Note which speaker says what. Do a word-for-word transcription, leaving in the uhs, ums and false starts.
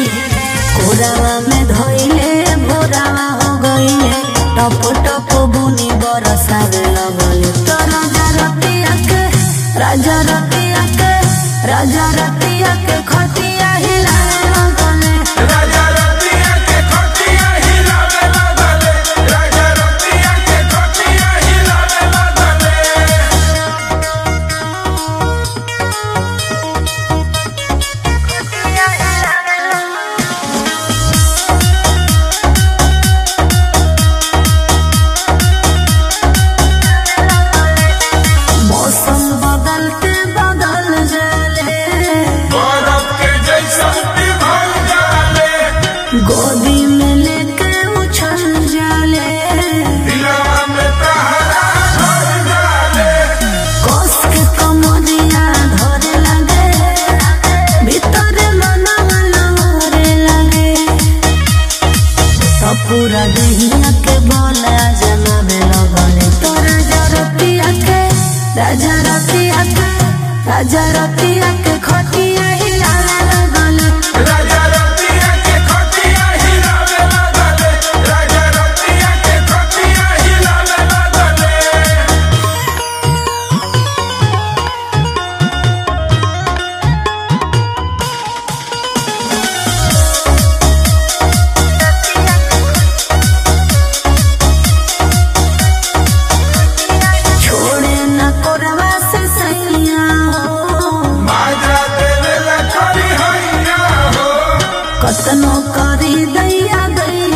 Speaker 1: कोरावा में धोइले भोरावा हो गईले टप टप बुनी बरसावे लगले तो राजा रतिया के राजा रतिया के राजा रतिया के खटिया हिलावे लगले
Speaker 2: राजा रतिया के खटिया हिलावे लगले राजा रतिया के खटिया हिलावे लगले
Speaker 1: मौसम बदलते बदल जाले
Speaker 2: बरफ के जैसन पिघल जाले
Speaker 1: गोदी में लेके उछल जाले
Speaker 2: दिलवा में तहरा भर जाले
Speaker 1: कस के कमरिया धरे लगे भीतर मनवा लहरे लगे तो पूरा दहिया के बोला जमावे लगले तो राजा रतिया के राजा रतिया के राजा रतिया के खटिया हिलावे लगले
Speaker 2: राजा रतिया के खटिया हिलावे लगले राजा रतिया के खटिया हिलावे लगले
Speaker 1: छोड़े न कोरवा से सैया हो
Speaker 2: माजा देवे ला खरी हैया हो
Speaker 1: कतनो करी दैया दैया